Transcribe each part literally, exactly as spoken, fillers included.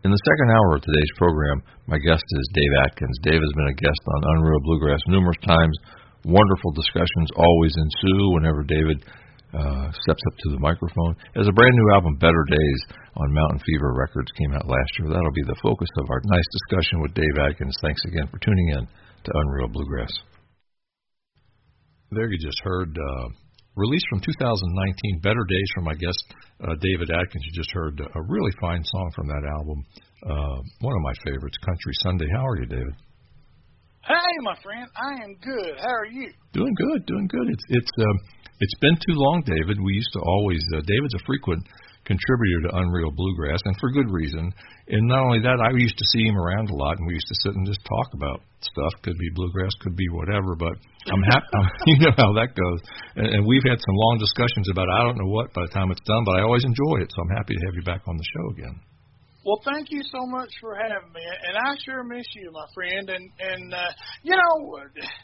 In the second hour of today's program, my guest is Dave Atkins. Dave has been a guest on Unreal Bluegrass numerous times. Wonderful discussions always ensue whenever David uh, steps up to the microphone. As a brand new album, Better Days, on Mountain Fever Records came out last year. That'll be the focus of our nice discussion with Dave Atkins. Thanks again for tuning in to Unreal Bluegrass. There you just heard, uh, released from two thousand nineteen, Better Days from my guest, uh, David Atkins. You just heard a really fine song from that album. Uh, one of my favorites, Country Sunday. How are you, David? Hey, my friend. I am good. How are you? Doing good, doing good. It's it's um, it's been too long, David. We used to always, uh, David's a frequent contributor to Unreal Bluegrass, and for good reason. And not only that, I used to see him around a lot, and we used to sit and just talk about stuff. Could be bluegrass, could be whatever, but I'm happy. You know how that goes. And, and we've had some long discussions about I don't know what by the time it's done, but I always enjoy it, so I'm happy to have you back on the show again. Well, thank you so much for having me, and I sure miss you, my friend. And, and uh, you know,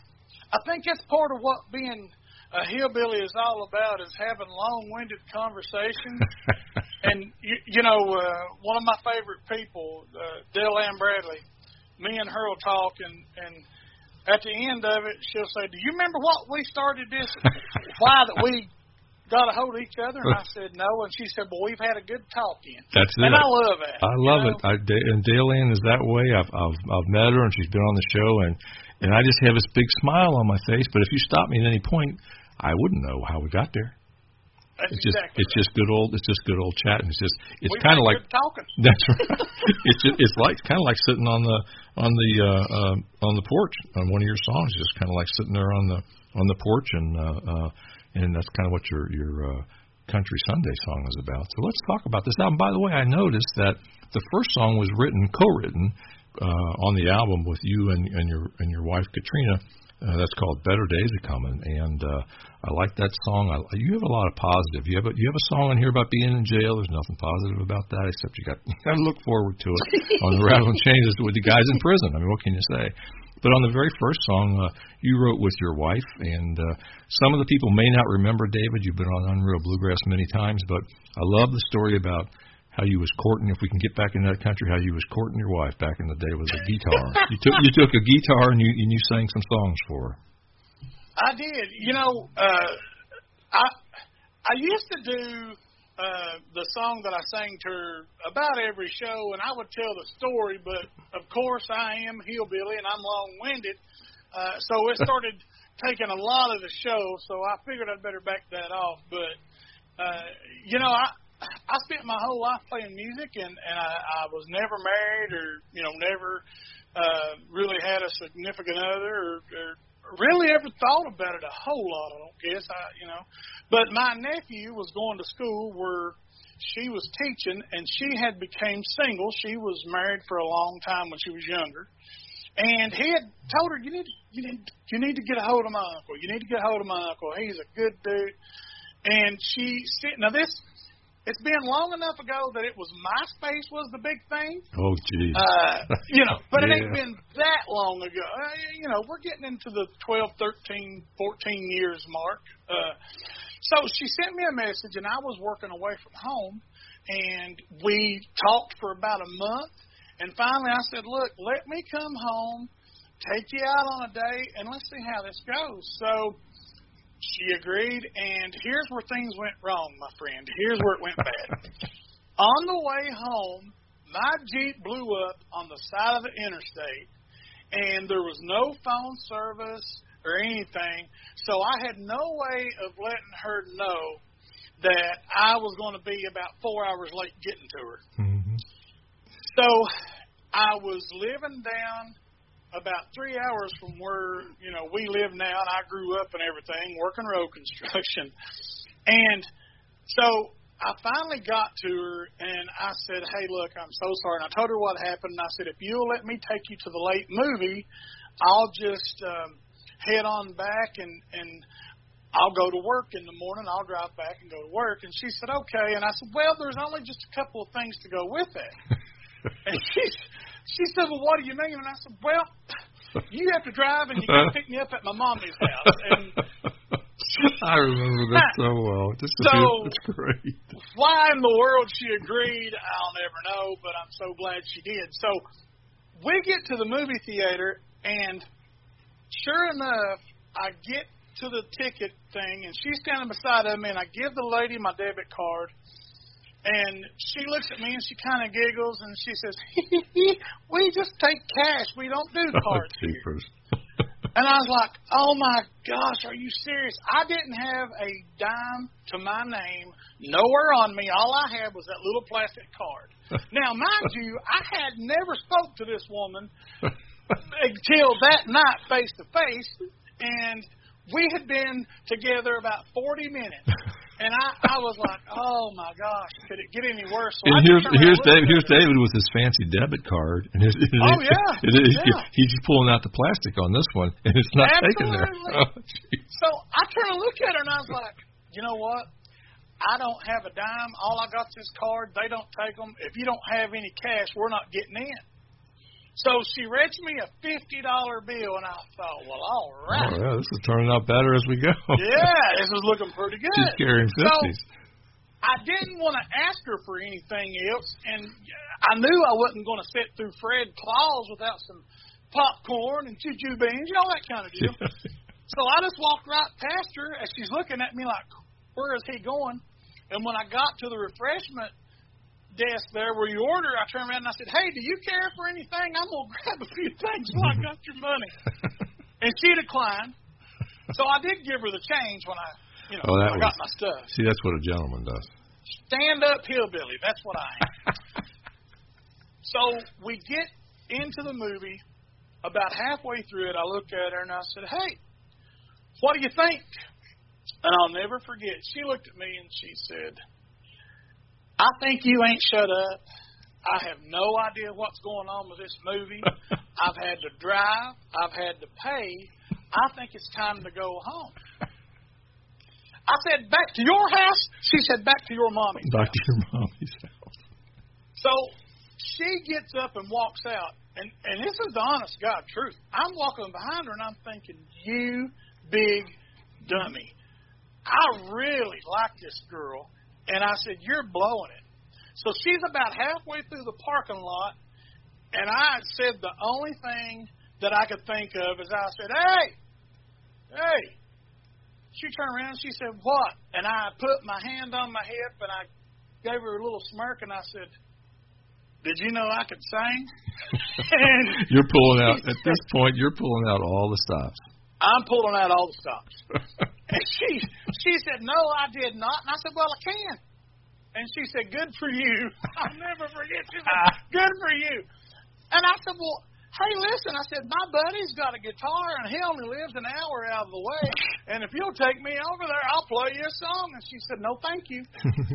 I think that's part of what being a hillbilly is all about, is having long-winded conversations. And, you, you know, uh, one of my favorite people, uh, Dale Ann Bradley, me and her will talk, and, and at the end of it, she'll say, do you remember what we started this, why that we got a hold of each other? And I said, no. And she said, well, we've had a good talk in. That's it. And I love that. I love you know? it. I, and Dale Ann is that way. I've, I've, I've met her, and she's been on the show, and, and I just have this big smile on my face. But if you stop me at any point, I wouldn't know how we got there. That's it's just exactly it's right. just good old it's just good old chatting. It's just it's kind of like talking. That's right. it's just, it's like kind of like sitting on the on the uh, uh, on the porch on one of your songs. Just kind of like sitting there on the on the porch, and uh, uh, and that's kind of what your your uh, Country Sunday song is about. So let's talk about this album. By the way, I noticed that the first song was written co-written uh, on the album with you and, and your and your wife Katrina. Uh, that's called Better Days Are Coming, and uh, I like that song. I, you have a lot of positive. You have a, you have a song in here about being in jail. There's nothing positive about that, except you got, you got to look forward to it on the Rattling Changes with the guys in prison. I mean, what can you say? But on the very first song, uh, you wrote with your wife, and uh, some of the people may not remember, David. You've been on Unreal Bluegrass many times, but I love the story about how you was courting, if we can get back in that country, how you was courting your wife back in the day with a guitar. you took you took a guitar and you and you sang some songs for her. I did. You know, uh, I I used to do uh, the song that I sang to her about every show, and I would tell the story. But of course, I am hillbilly and I'm long-winded, uh, so it started taking a lot of the show. So I figured I'd better back that off. But uh, you know, I. I spent my whole life playing music, and, and I, I was never married or, you know, never uh, really had a significant other or, or really ever thought about it a whole lot, I don't guess, I, you know. But my nephew was going to school where she was teaching, and she had became single. She was married for a long time when she was younger. And he had told her, you need, you need, you need to get a hold of my uncle. You need to get a hold of my uncle. He's a good dude. And she said, now this... It's been long enough ago that it was MySpace was the big thing. Oh, geez. Uh, you know, but yeah. it ain't been that long ago. Uh, you know, we're getting into the twelve, thirteen, fourteen years mark. Uh, so she sent me a message, and I was working away from home, and we talked for about a month. And finally I said, look, let me come home, take you out on a date, and let's see how this goes. So she agreed, and here's where things went wrong, my friend. Here's where it went bad. On the way home, my Jeep blew up on the side of the interstate, and there was no phone service or anything, so I had no way of letting her know that I was going to be about four hours late getting to her. Mm-hmm. So I was living down about three hours from where, you know, we live now, and I grew up and everything, working road construction. And so I finally got to her, and I said, hey, look, I'm so sorry. And I told her what happened, and I said, if you'll let me take you to the late movie, I'll just um, head on back, and, and I'll go to work in the morning. I'll drive back and go to work. And she said, okay. And I said, well, there's only just a couple of things to go with that. And she She said, well, what do you mean? And I said, well, you have to drive and you got to pick me up at my mommy's house. And I remember that so well. Just so, feel, it's great. Why in the world she agreed, I'll never know, but I'm so glad she did. So we get to the movie theater, and sure enough, I get to the ticket thing, and she's standing beside of me, and I give the lady my debit card, and she looks at me, and she kind of giggles, and she says, we just take cash. We don't do cards oh, here. And I was like, oh, my gosh, are you serious? I didn't have a dime to my name, nowhere on me. All I had was that little plastic card. Now, mind you, I had never spoke to this woman until that night face-to-face, and we had been together about forty minutes. And I, I was like, oh, my gosh, could it get any worse? So and here's here's David, here's David with his fancy debit card. And his, oh, it, yeah. It, it, yeah. He's just pulling out the plastic on this one, and it's not taken there. Oh, so I turned to look at her, and I was like, you know what? I don't have a dime. All I got is this card. They don't take them. If you don't have any cash, we're not getting in. So she reached me a fifty dollar bill, and I thought, well, all right. Oh, yeah, this is turning out better as we go. Yeah, this is looking pretty good. She's carrying fifties. So I didn't want to ask her for anything else, and I knew I wasn't going to sit through Fred Claus without some popcorn and choo-choo beans, you know, that kind of deal. So I just walked right past her as she's looking at me like, where is he going? And when I got to the refreshment desk there where you order, I turned around and I said, hey, do you care for anything? I'm going to grab a few things while I got your money. And she declined. So I did give her the change when I, you know, oh, that I was, got my stuff. See, that's what a gentleman does. Stand-up hillbilly. That's what I am. So we get into the movie. About halfway through it, I looked at her and I said, hey, what do you think? And I'll never forget. She looked at me and she said, I think you ain't shut up. I have no idea what's going on with this movie. I've had to drive. I've had to pay. I think it's time to go home. I said, back to your house? She said, back to your mommy's back house. Back to your mommy's house. So she gets up and walks out. And, and this is the honest God truth. I'm walking behind her, and I'm thinking, you big dummy. I really like this girl. And I said, you're blowing it. So she's about halfway through the parking lot, and I said the only thing that I could think of is I said, hey, hey. She turned around and she said, what? And I put my hand on my hip, and I gave her a little smirk, and I said, did you know I could sing? And you're pulling out, at this point, you're pulling out all the stops. I'm pulling out all the stops. And she she said, no, I did not. And I said, well, I can. And she said, good for you. I'll never forget you. Good for you. And I said, well, hey, listen. I said, my buddy's got a guitar, and he only lives an hour out of the way. And if you'll take me over there, I'll play you a song. And she said, no, thank you.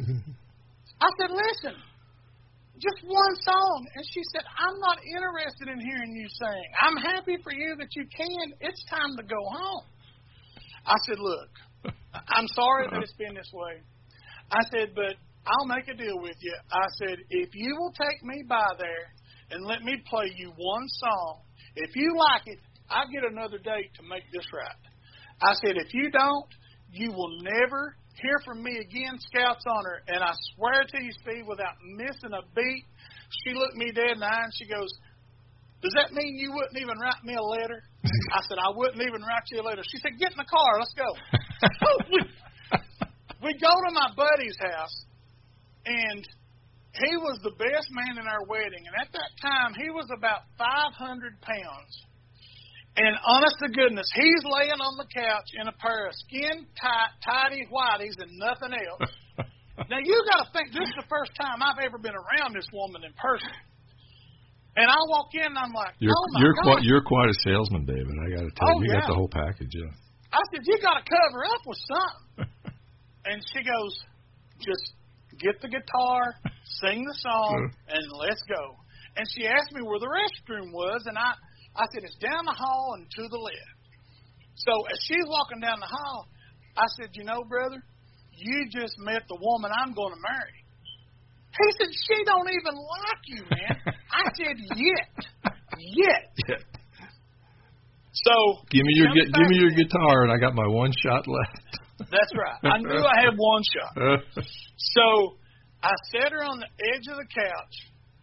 I said, listen, just one song. And she said, I'm not interested in hearing you sing. I'm happy for you that you can. It's time to go home. I said, look, I'm sorry that it's been this way. I said, but I'll make a deal with you. I said, if you will take me by there and let me play you one song, if you like it, I'll get another date to make this right. I said, if you don't, you will never hear from me again, Scout's honor. And I swear to you, Steve, without missing a beat, she looked me dead in the eye and she goes, does that mean you wouldn't even write me a letter? I said, I wouldn't even write you a letter. She said, get in the car. Let's go. So we, we go to my buddy's house, and he was the best man in our wedding. And at that time, he was about five hundred pounds. And honest to goodness, he's laying on the couch in a pair of skin-tight, tidy whities and nothing else. Now, you got to think, this is the first time I've ever been around this woman in person. And I walk in, and I'm like, you're, oh, my you're God. Quite, you're quite a salesman, David. I got to tell oh, you. You yeah. got the whole package, yeah. I said, you got to cover up with something. And she goes, just get the guitar, sing the song, and let's go. And she asked me where the restroom was, and I, I said, it's down the hall and to the left. So as she's walking down the hall, I said, you know, brother, you just met the woman I'm going to marry. He said, she don't even like you, man. I said, yet. Yet. Yeah. So give me your gu- give me your guitar, and I got my one shot left. That's right. I knew I had one shot. So I sat her on the edge of the couch.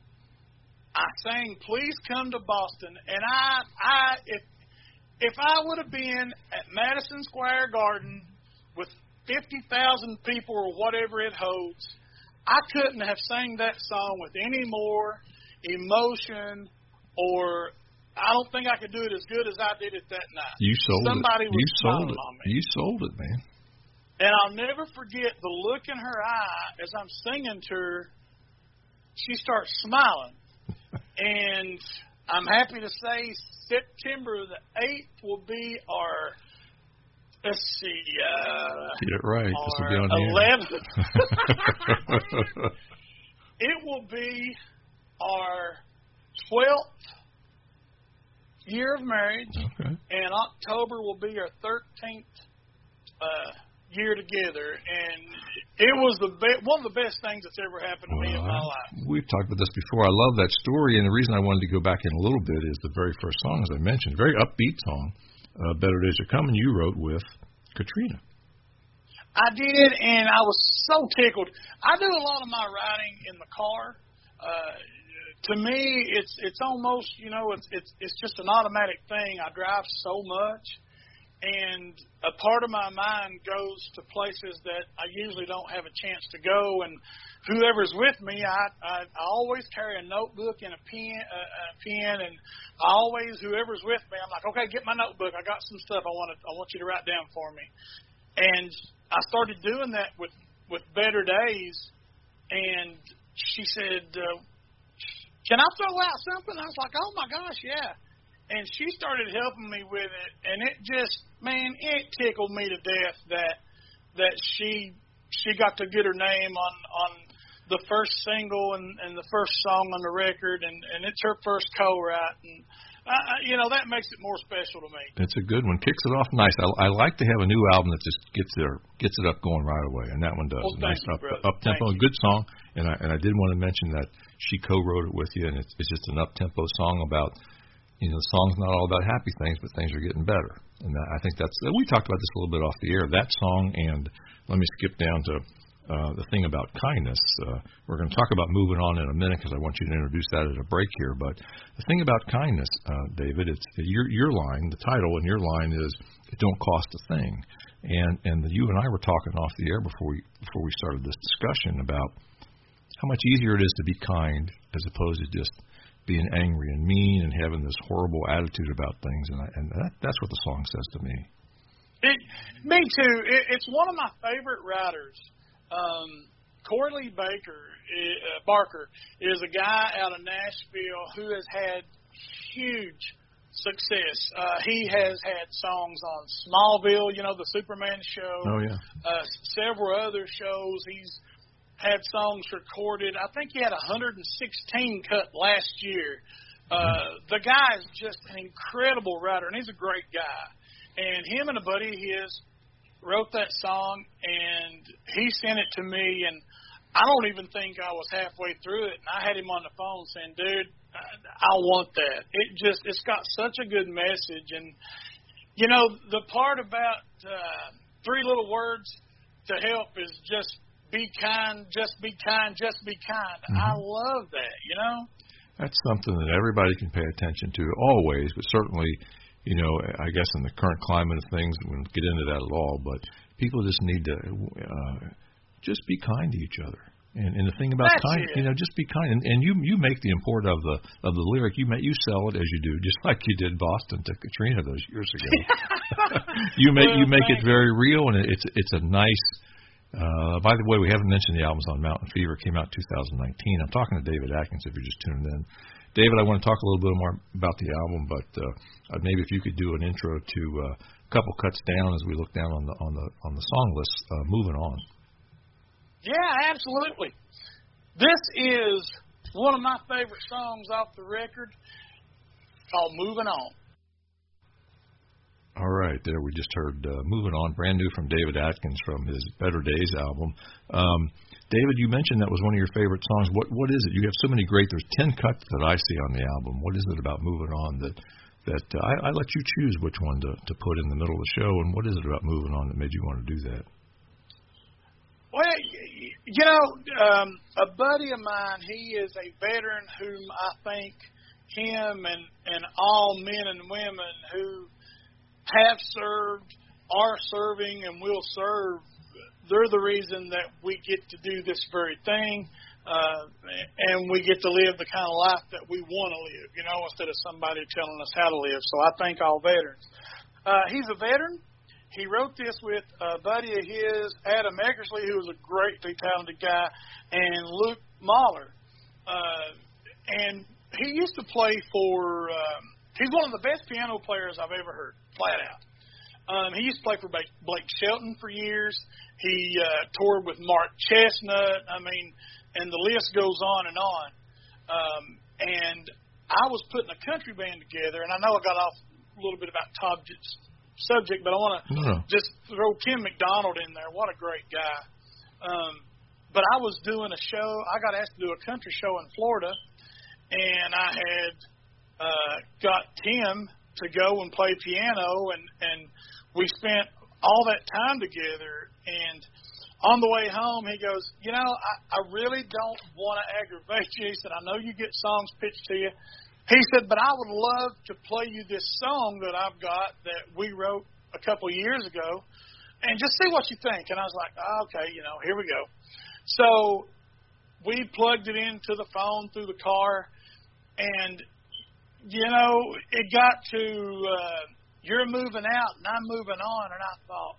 I sang "Please Come to Boston," and I, I, if if I would have been at Madison Square Garden with fifty thousand people or whatever it holds, I couldn't have sang that song with any more emotion, or I don't think I could do it as good as I did it that night. You sold Somebody it. was You sold smiling it. on me. You sold it, man. And I'll never forget the look in her eye as I'm singing to her. She starts smiling. And I'm happy to say September the eighth will be our, let's see, uh, get it right. This will be on eleventh. It will be our twelfth year of marriage. Okay. And October will be our thirteenth uh, year together. And it was the be- one of the best things that's ever happened to well, me in my life. We've talked about this before. I love that story, and the reason I wanted to go back in a little bit is the very first song, as I mentioned, very upbeat song, uh, Better Days Are Coming, you wrote with Katrina. I did, and I was so tickled. I do a lot of my writing in the car. Uh, to me, it's it's almost, you know, it's it's it's just an automatic thing. I drive so much, and a part of my mind goes to places that I usually don't have a chance to go. And whoever's with me, I I, I always carry a notebook and a pen, a, a pen, and I always, whoever's with me, I'm like, okay, get my notebook. I got some stuff I want to I want you to write down for me. And I started doing that with, with Better Days, and she said, uh, can I throw out something? I was like, oh, my gosh, yeah. And she started helping me with it, and it just, man, it tickled me to death that that she she got to get her name on, on the first single and, and the first song on the record, and, and it's her first co-write. And Uh, you know, that makes it more special to me. It's a good one. Kicks it off nice. I, I like to have a new album that just gets there, gets it up going right away, and that one does. Well, a nice you, up, brother. up tempo, a good song. And I and I did want to mention that she co-wrote it with you, and it's, it's just an up tempo song about, you know, the song's not all about happy things, but things are getting better. And that, I think that's we talked about this a little bit off the air. That song, and let me skip down to. Uh, the thing about kindness, uh, we're going to talk about moving on in a minute because I want you to introduce that at a break here. But the thing about kindness, uh, David, it's your your line, the title, and your line is "It don't cost a thing." And and the, you and I were talking off the air before we before we started this discussion about how much easier it is to be kind as opposed to just being angry and mean and having this horrible attitude about things. And I, and that, that's what the song says to me. It, me too. It, it's one of my favorite writers. Um, Corley Baker, uh, Barker is a guy out of Nashville who has had huge success. Uh, he has had songs on Smallville, you know, the Superman show. Oh, yeah. Uh, several other shows. He's had songs recorded. I think he had one hundred sixteen cut last year. Uh, the guy is just an incredible writer, and he's a great guy. And him and a buddy of his wrote that song, and he sent it to me, and I don't even think I was halfway through it, and I had him on the phone saying, dude, I, I want that. It just, it's got such a good message, and, you know, the part about uh, three little words to help is just be kind, just be kind, just be kind. Mm-hmm. I love that, you know? That's something that everybody can pay attention to always, but certainly, you know, I guess in the current climate of things, we won't get into that at all, but people just need to uh, just be kind to each other. And, and the thing about That's kind, it. you know, just be kind. And, and you you make the import of the of the lyric. You make, you sell it as you do, just like you did Boston to Katrina those years ago. you make well, you make it thanks. very real, and it's it's a nice. Uh, by the way, we haven't mentioned the albums on Mountain Fever. It came out two thousand nineteen. I'm talking to David Atkins if you're just tuning in. David, I want to talk a little bit more about the album, but uh, maybe if you could do an intro to uh, a couple cuts down as we look down on the on the on the song list. Uh, moving on. Yeah, absolutely. This is one of my favorite songs off the record, called "Moving On." All right, there we just heard uh, "Moving On," brand new from David Atkins from his Better Days album. Um, David, you mentioned that was one of your favorite songs. What what is it? You have so many great. There's ten cuts that I see on the album. What is it about "Moving On" that that uh, I, I let you choose which one to, to put in the middle of the show? And what is it about "Moving On" that made you want to do that? Well, you know, um, a buddy of mine, he is a veteran whom I think him and, and all men and women who have served, are serving, and will serve, they're the reason that we get to do this very thing, uh, and we get to live the kind of life that we want to live, you know, instead of somebody telling us how to live. So I thank all veterans. Uh, he's a veteran. He wrote this with a buddy of his, Adam Eckersley, who was a greatly talented guy, and Luke Mahler. Uh, and he used to play for, um, he's one of the best piano players I've ever heard, flat out. Um, he used to play for Blake Shelton for years. He uh, toured with Mark Chestnut. I mean, and the list goes on and on. Um, and I was putting a country band together, and I know I got off a little bit about Todd's subject, but I want to no. just throw Tim McDonald in there. What a great guy. Um, but I was doing a show. I got asked to do a country show in Florida, and I had uh, got Tim to go and play piano, and, and we spent all that time together. And on the way home, he goes, you know, I, I really don't want to aggravate you. He said, I know you get songs pitched to you. He said, but I would love to play you this song that I've got that we wrote a couple of years ago and just see what you think. And I was like, oh, okay, you know, here we go. So we plugged it into the phone through the car, and, you know, it got to uh, you're moving out and I'm moving on, and I thought,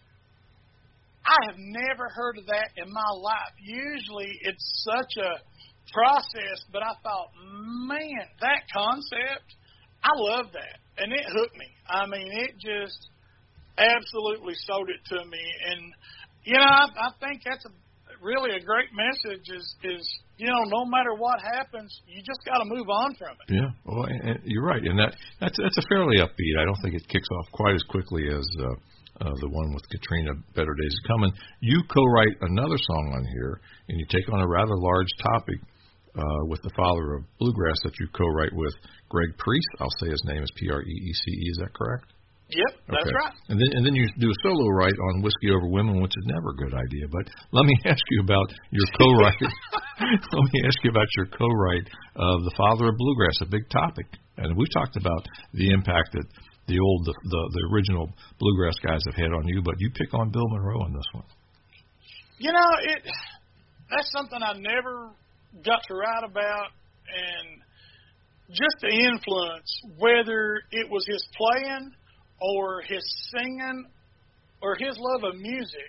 I have never heard of that in my life. Usually it's such a process, but I thought, man, that concept, I love that, and it hooked me. I mean, it just absolutely sold it to me, and you know, I, I think that's a really a great message. Is is you know, no matter what happens, you just got to move on from it. Yeah, well, and, and you're right, and that that's that's a fairly upbeat. I don't think it kicks off quite as quickly as uh, uh, the one with Katrina, Better Days Are Coming. You co-write another song on here, and you take on a rather large topic. Uh, with the father of bluegrass that you co-write with Greg Priest. I'll say his name is P R E E C E. Is that correct? Yep, that's okay. right. And then and then you do a solo write on Whiskey Over Women, which is never a good idea. But let me ask you about your co-write. let me ask you about your co-write of the father of bluegrass, a big topic. And we've talked about the impact that the old, the, the, the original bluegrass guys have had on you, but you pick on Bill Monroe on this one. You know, it that's something I never got to write about, and just the influence, whether it was his playing or his singing or his love of music.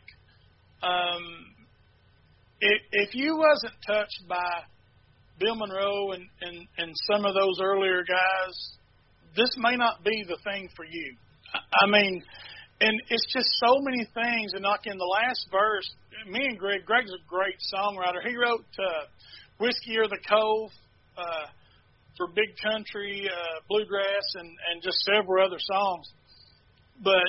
Um, if, if you wasn't touched by Bill Monroe and, and, and some of those earlier guys, this may not be the thing for you. I, I mean, and it's just so many things. And like in the last verse, me and Greg, Greg's a great songwriter. He wrote uh, Whiskey or the Cove uh, for Big Country, uh, Bluegrass, and, and just several other songs. But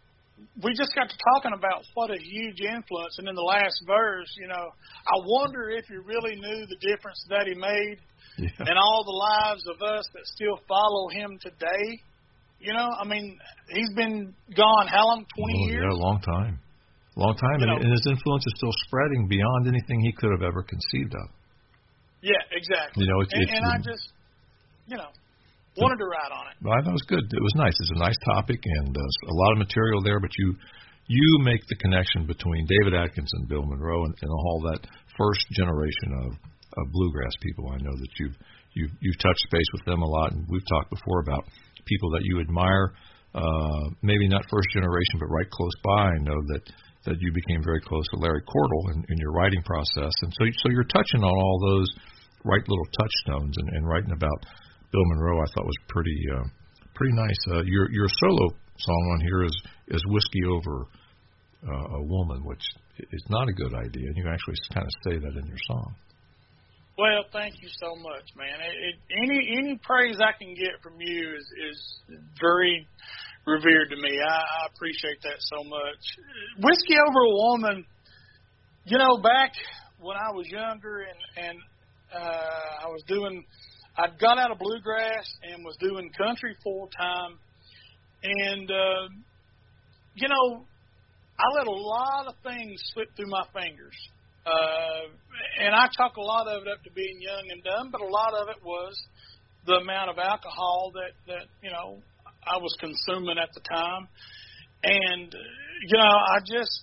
we just got to talking about what a huge influence. And in the last verse, you know, I wonder if you really knew the difference that he made yeah. in all the lives of us that still follow him today. You know, I mean, he's been gone how long, twenty oh, years? Yeah, a long time. Long time, and, know, and his influence is still spreading beyond anything he could have ever conceived of. Yeah, exactly. You know, it's, and, it's and I just, you know, wanted to write on it. Well, I thought it was good. It was nice. It's a nice topic and uh, a lot of material there, but you you make the connection between David Atkins and Bill Monroe and, and all that first generation of, of bluegrass people. I know that you've, you've, you've touched base with them a lot, and we've talked before about people that you admire, uh, maybe not first generation, but right close by. I know that that you became very close to Larry Cordell in, in your writing process. And so so you're touching on all those right little touchstones, and, and writing about Bill Monroe I thought was pretty uh, pretty nice. Uh, your your solo song on here is, is Whiskey Over uh, a Woman, which is not a good idea, and you actually kind of say that in your song. Well, thank you so much, man. It, it, any any praise I can get from you is, is very revered to me. I, I appreciate that so much. Whiskey Over a Woman, you know, back when I was younger and, and uh, I was doing, I'd got out of bluegrass and was doing country full time. And, uh, you know, I let a lot of things slip through my fingers. Uh, and I chalk a lot of it up to being young and dumb, but a lot of it was the amount of alcohol that, that you know, I was consuming at the time. And, you know, I just,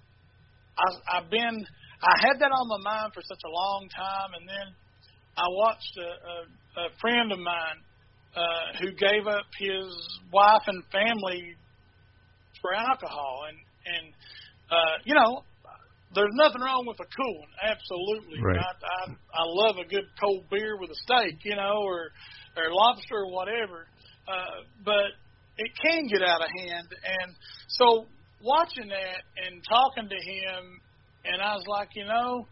I, I've been, I had that on my mind for such a long time, and then I watched a, a, a friend of mine uh, who gave up his wife and family for alcohol. And, and uh, you know, there's nothing wrong with a cool one, absolutely. Right. I, I I love a good cold beer with a steak, you know, or or lobster or whatever. Uh, but it can get out of hand, and so watching that and talking to him, and I was like, you know,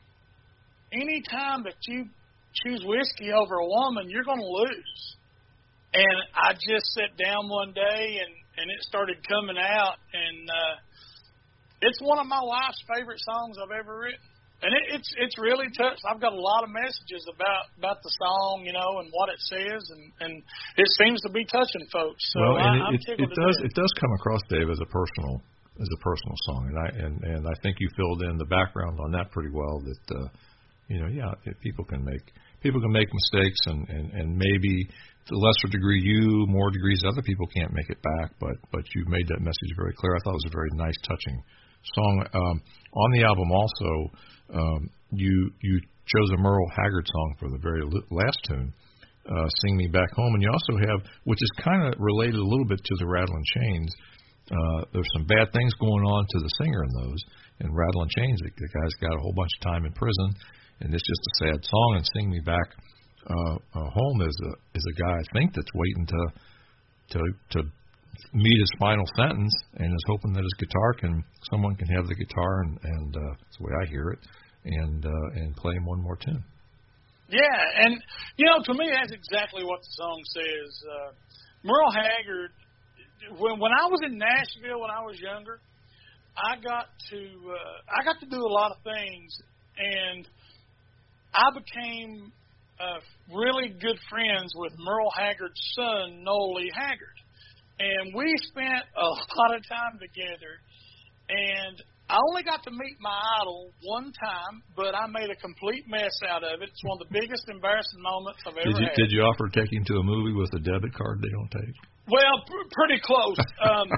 any time that you choose whiskey over a woman, you're going to lose. And I just sat down one day, and and it started coming out, and uh, it's one of my wife's favorite songs I've ever written. And it, it's it's really touched. I've got a lot of messages about, about the song, you know, and what it says, and, and it seems to be touching folks. So well, and I, I'm it, it, tickled it to does death. it does come across, Dave, as a personal as a personal song, and I and, and I think you filled in the background on that pretty well. That uh, you know, yeah, people can make people can make mistakes, and, and, and maybe to a lesser degree you, more degrees other people can't make it back. But but you made that message very clear. I thought it was a very nice, touching song. Um, on the album also, um, you you chose a Merle Haggard song for the very last tune, uh, Sing Me Back Home. And you also have, which is kind of related a little bit to the Rattlin' Chains, uh, there's some bad things going on to the singer in those. In Rattlin' Chains, the, the guy's got a whole bunch of time in prison, and it's just a sad song. And Sing Me Back uh, uh, Home is a is a guy, I think, that's waiting to to to meet his final sentence, and is hoping that his guitar can someone can have the guitar, and, and uh, that's the way I hear it, and uh, and play him one more tune. Yeah, and you know, to me, that's exactly what the song says. Uh, Merle Haggard. When when I was in Nashville when I was younger, I got to uh, I got to do a lot of things, and I became uh, really good friends with Merle Haggard's son, Noel Lee Haggard. And we spent a lot of time together, and I only got to meet my idol one time, but I made a complete mess out of it. It's one of the biggest embarrassing moments I've ever did you, had. Did you offer to take him to a movie with a debit card they don't take? Well, pr- pretty close. Um,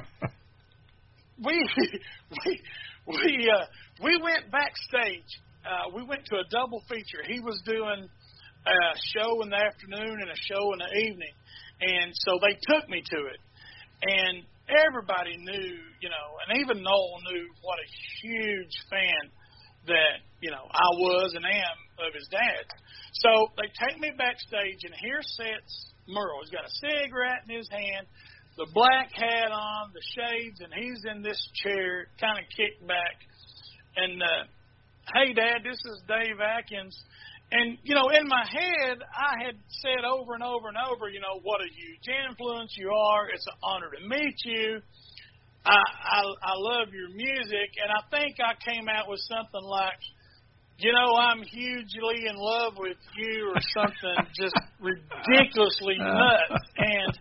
we we we uh, we went backstage. Uh, we went to a double feature. He was doing a show in the afternoon and a show in the evening, and so they took me to it. And everybody knew, you know, and even Noel knew what a huge fan that, you know, I was and am of his dad. So they take me backstage, and here sits Merle. He's got a cigarette in his hand, the black hat on, the shades, and he's in this chair, kind of kicked back. And, uh, hey, Dad, this is Dave Atkins. And, you know, in my head, I had said over and over and over, you know, what a huge influence you are. It's an honor to meet you. I, I, I love your music. And I think I came out with something like, you know, I'm hugely in love with you, or something just ridiculously nuts. And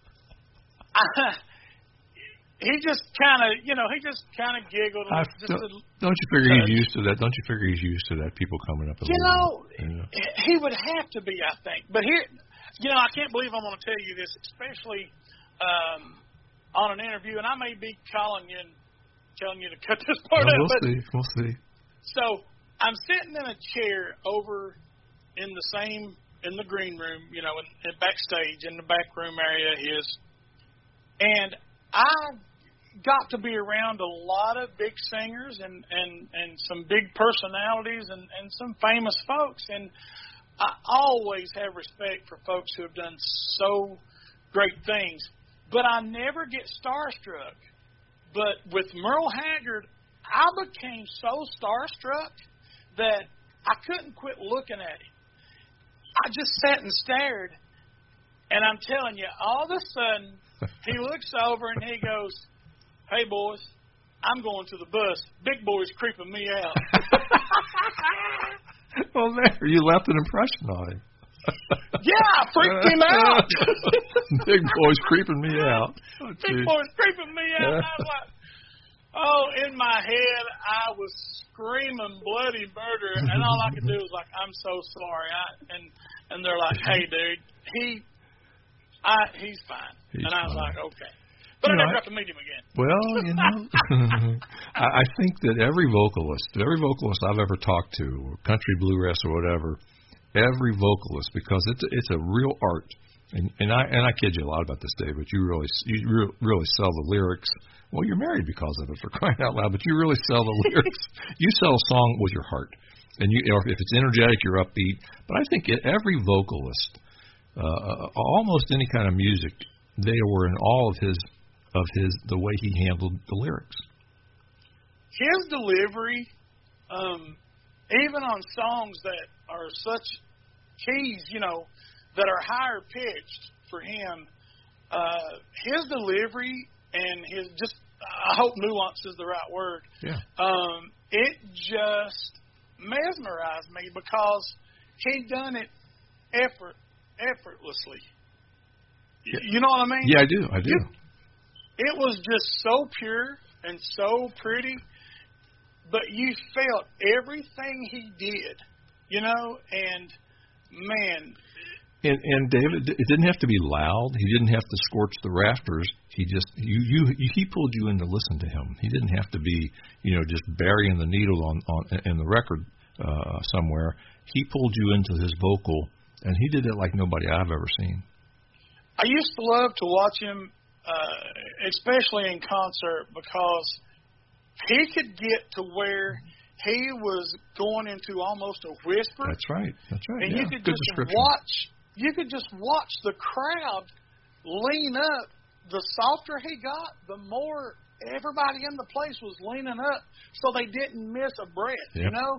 I... He just kind of, you know, he just kind of giggled. I, just don't, a, don't you figure touch. he's used to that? Don't you figure he's used to that? People coming up. And you know, you know, he would have to be, I think. But here, you know, I can't believe I'm going to tell you this, especially um, on an interview, and I may be calling you and telling you to cut this part well, out. We'll but, see. We'll see. So I'm sitting in a chair over in the same in the green room, you know, in, in backstage in the back room area is, and I got to be around a lot of big singers and, and, and some big personalities and, and some famous folks. And I always have respect for folks who have done so great things. But I never get starstruck. But with Merle Haggard, I became so starstruck that I couldn't quit looking at him. I just sat and stared. And I'm telling you, all of a sudden, he looks over and he goes, "Hey, boys, I'm going to the bus. Big boy's creeping me out." Well, there, you left an impression on him. Yeah, I freaked him out. Big boy's creeping me out. Oh, Big boy's creeping me out. And I was like, Oh, in my head, I was screaming bloody murder, and all I could do was like, "I'm so sorry." I, and and they're like, "Hey, dude, he, I, he's fine." He's and I was fine. like, "Okay," but You I know, never I, got to meet him again. Well, you know, I, I think that every vocalist, every vocalist I've ever talked to, country, bluegrass, or whatever, every vocalist, because it's it's a real art. And, and I and I kid you a lot about this, Dave, but you really you re- really sell the lyrics. Well, you're married because of it, for crying out loud. But you really sell the lyrics. You sell a song with your heart, and you, or if it's energetic, you're upbeat. But I think it, every vocalist, uh, almost any kind of music, they were in all of his of his the way he handled the lyrics. His delivery, um, even on songs that are such keys, you know, that are higher pitched for him, uh, his delivery and his just, I hope nuance is the right word. Yeah. Um, it just mesmerized me because he'd done it effort, effortlessly. Yeah. You know what I mean? Yeah, I do. I do. It, it was just so pure and so pretty, but you felt everything he did, you know, and man. And, and David, it didn't have to be loud. He didn't have to scorch the rafters. He just you you he pulled you in to listen to him. He didn't have to be, you know, just burying the needle on on in the record uh, somewhere. He pulled you into his vocal, and he did it like nobody I've ever seen. I used to love to watch him, uh, especially in concert, because he could get to where he was going into almost a whisper. That's right. That's right. And yeah. you could Good just description. watch. You could just watch the crowd lean up. The softer he got, the more everybody in the place was leaning up, so they didn't miss a breath. Yep. You know,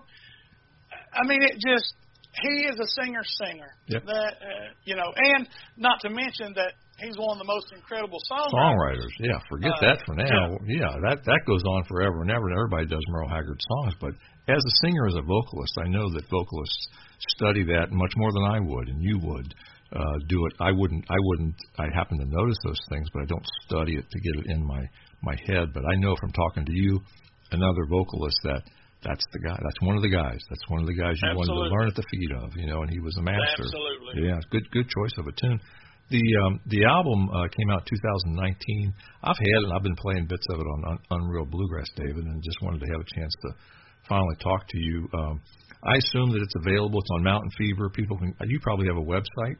I mean, it just he is a singer-singer. Yep. That uh, you know, and not to mention that he's one of the most incredible songwriters. Songwriters, yeah. Forget uh, that for now. Yeah. yeah, that that goes on forever and ever. And everybody does Merle Haggard songs, but as a singer, as a vocalist, I know that vocalists study that much more than I would, and you would uh, do it. I wouldn't. I wouldn't. I happen to notice those things, but I don't study it to get it in my my head. But I know from talking to you, another vocalist, that that's the guy. That's one of the guys. That's one of the guys you Absolutely. wanted to learn at the feet of, you know. And he was a master. Absolutely. Yeah, good good choice of a tune. The um, the album uh, came out two thousand nineteen. I've had it. And I've been playing bits of it on Un- Unreal Bluegrass, David, and just wanted to have a chance to finally talk to you. Um, I assume that it's available. It's on Mountain Fever. People can. You probably have a website.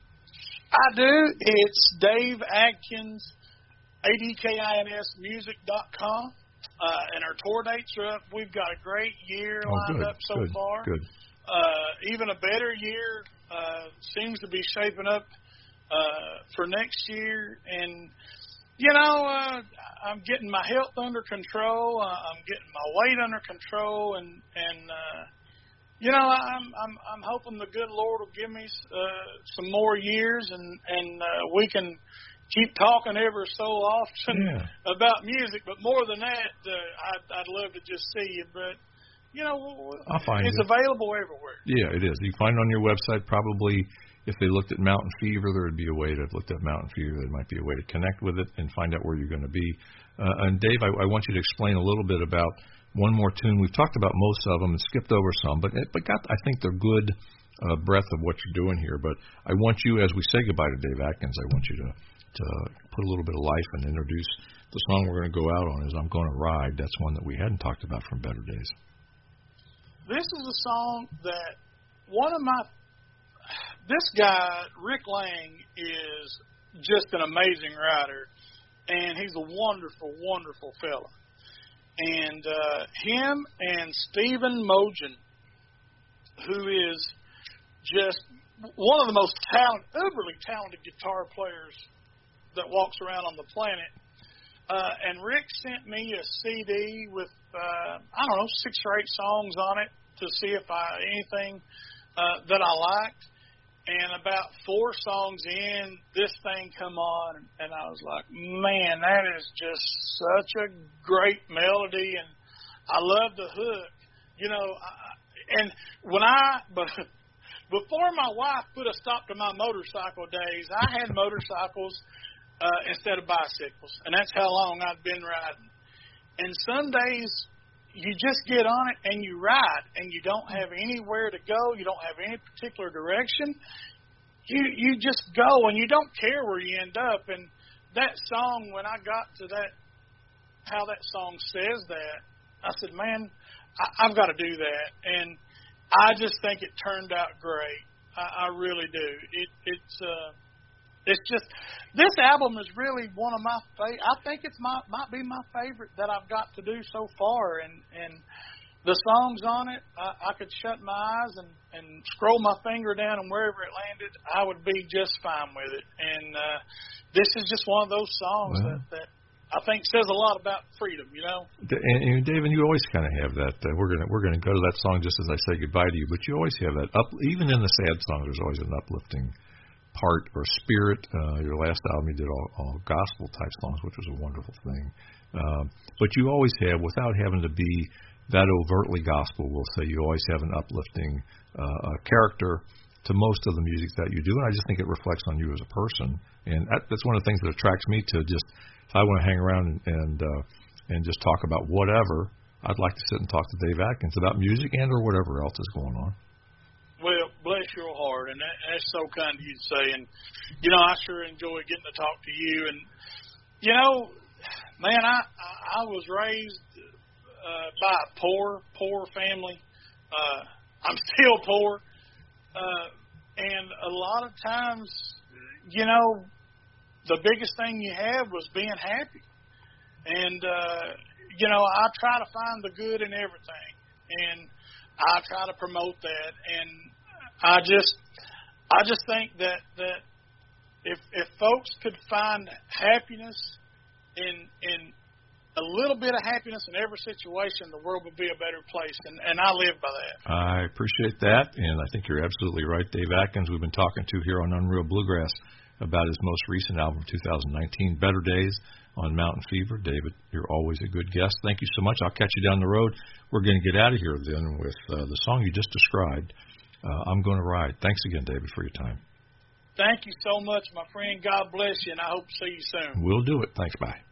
I do. It's Dave Adkins, A D K I N S music dot com. Uh, and our tour dates are up. We've got a great year oh, lined good, up so good, far. Good. Uh, even a better year uh, seems to be shaping up uh, for next year. And, you know, uh, I'm getting my health under control. Uh, I'm getting my weight under control. And, and uh, you know, I'm, I'm, I'm hoping the good Lord will give me uh, some more years and, and uh, we can keep talking ever so often yeah. about music, but more than that, uh, I'd, I'd love to just see you. But, you know, I'll find it's it. available everywhere. Yeah, it is. You can find it on your website. Probably if they looked at Mountain Fever, there would be a way to, if looked at Mountain Fever, there might be a way to connect with it and find out where you're going to be. Uh, and, Dave, I, I want you to explain a little bit about one more tune. We've talked about most of them and skipped over some, but, but got, I think they're good uh, breadth of what you're doing here. But I want you, as we say goodbye to Dave Adkins, I want you to to put a little bit of life and introduce the song we're going to go out on is I'm Gonna Ride. That's one that we hadn't talked about from Better Days. This is a song that one of my, this guy, Rick Lang, is just an amazing writer, and he's a wonderful, wonderful fella. And uh, him and Stephen Mogen, who is just one of the most talent, uberly talented guitar players that walks around on the planet. Uh, and Rick sent me a C D with, uh, I don't know, six or eight songs on it to see if I anything uh, that I liked. And about four songs in, this thing come on, and I was like, man, that is just such a great melody, and I love the hook. You know, I, and when I, but before my wife put a stop to my motorcycle days, I had motorcycles uh, instead of bicycles, and that's how long I'd been riding. and some days you just get on it and you ride, and you don't have anywhere to go. You don't have any particular direction. You you just go, and you don't care where you end up. And that song, when I got to that, how that song says that, I said, man, I, I've got to do that. And I just think it turned out great. I, I really do. It, it's uh, it's just, this album is really one of my favorite. I think it's my might be my favorite that I've got to do so far. And and the songs on it, I, I could shut my eyes and, and scroll my finger down, and wherever it landed, I would be just fine with it. And uh, this is just one of those songs well, that, that I think says a lot about freedom, you know. And, and David, you always kind of have that. Uh, we're gonna we're gonna go to that song just as I say goodbye to you. But you always have that up. Even in the sad songs, there's always an uplifting part or spirit. Uh, your last album, you did all, all gospel type songs, which was a wonderful thing. Um, but you always have, without having to be that overtly gospel, we'll say, you always have an uplifting uh, character to most of the music that you do. And I just think it reflects on you as a person. And that, that's one of the things that attracts me to just. If I want to hang around and and, uh, and just talk about whatever, I'd like to sit and talk to Dave Atkins about music and or whatever else is going on. Well, bless your heart, and that, that's so kind of you to say. And, you know, I sure enjoy getting to talk to you. And, you know, man, I, I, I was raised uh, by a poor, poor family. Uh, I'm still poor. Uh, and a lot of times, you know, the biggest thing you have was being happy. And, uh, you know, I try to find the good in everything. And I try to promote that. And I just I just think that, that if if folks could find happiness in in a little bit of happiness in every situation, the world would be a better place. And, and I live by that. I appreciate that. And I think you're absolutely right. Dave Atkins, we've been talking to here on Unreal Bluegrass about his most recent album, two thousand nineteen, Better Days on Mountain Fever. David, you're always a good guest. Thank you so much. I'll catch you down the road. We're going to get out of here then with uh, the song you just described, uh, I'm Gonna Ride. Thanks again, David, for your time. Thank you so much, my friend. God bless you, and I hope to see you soon. We'll do it. Thanks. Bye.